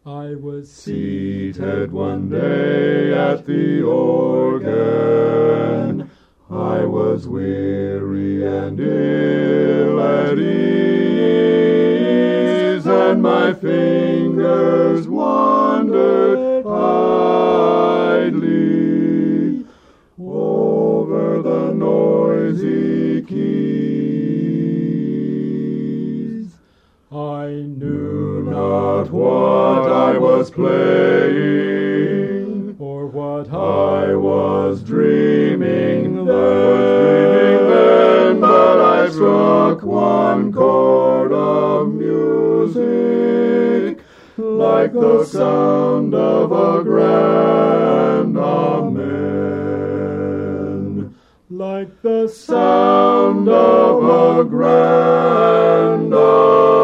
I was seated one day at the organ. I was weary and ill at ease, and my fingers wandered idly over the noisy keys. I knew not what I was playing, or what I was dreaming then, but I struck one chord of music, like the sound of a grand amen, like the sound of a grand amen.